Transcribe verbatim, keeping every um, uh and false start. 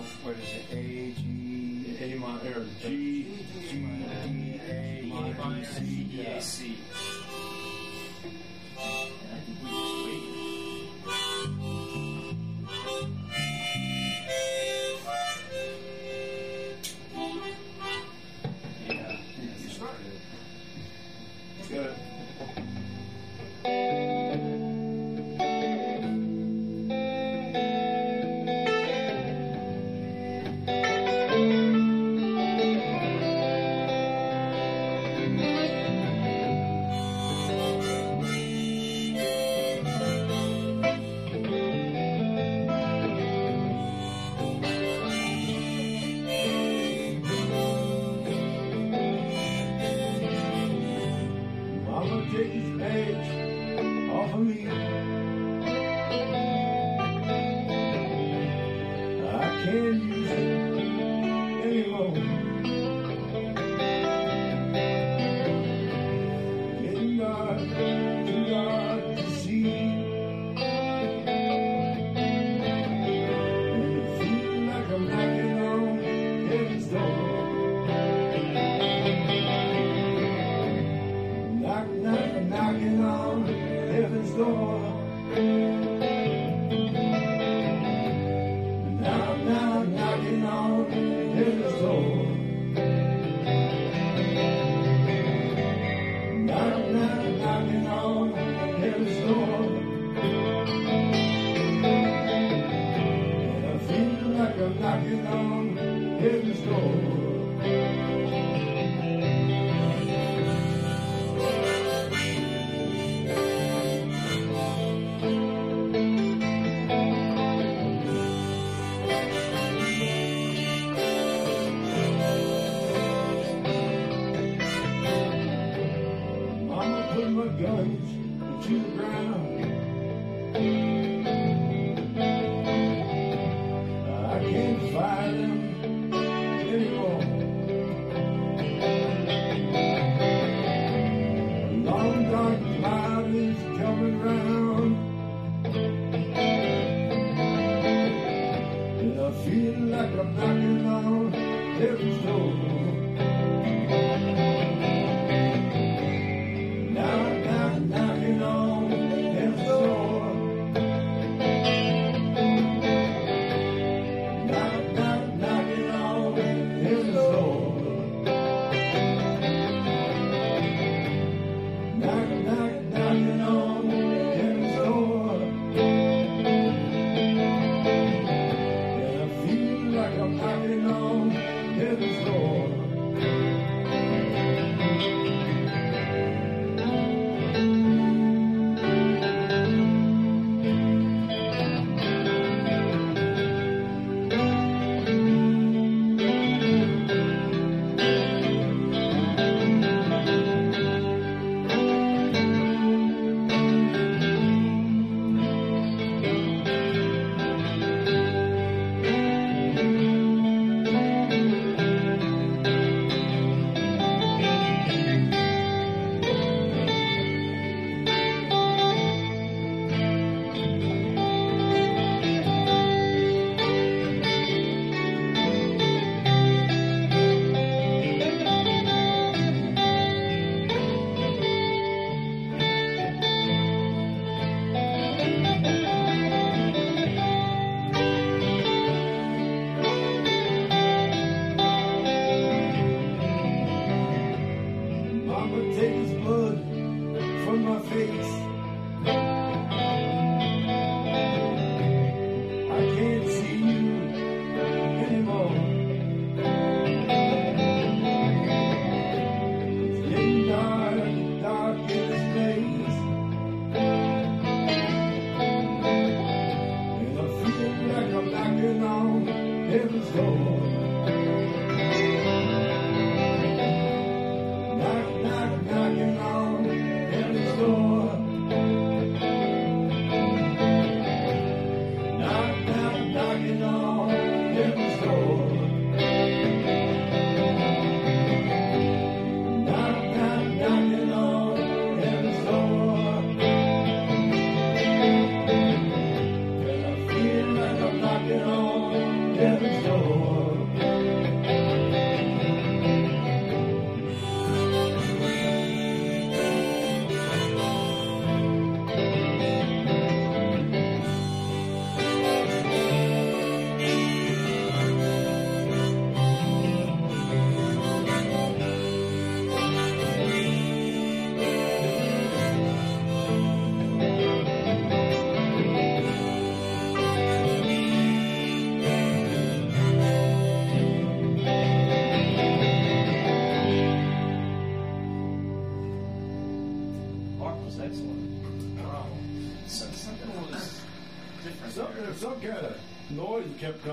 what is it? A G A minor or G G D A minor C D A C. And I think we just wait. Yeah, you started. Good. Mama, take this badge off of me. I can't use it anymore. Getting dark, too dark to see. And it feels like I'm knocking on heaven's door. Knock, knock, knocking on heaven's door. Knock, knock, knocking on heaven's door. Knock, knock, knocking on heaven's door. And I feel like I'm knocking on heaven's door. Mama put my guns to the ground. I can't fight them anymore. A long dark cloud is coming round, and I feel like I'm knocking on heaven's door. Knock, knock, knocking on heaven's door. Knock, knock, knocking on heaven's door. Knock, knock, knocking on heaven's door. And I feel like I'm knocking on heaven's door. Mama, take this blood from my face. I can't see you anymore. It's getting dark, dark in this place, and I feel like I'm knocking on heaven's door. Knock, knock, knocking on heaven's door. Knock, knock, knocking on heaven's door. Knock, knock, knocking on heaven's door. And I feel like I'm knocking on heaven's door. some kind of noise that kept coming.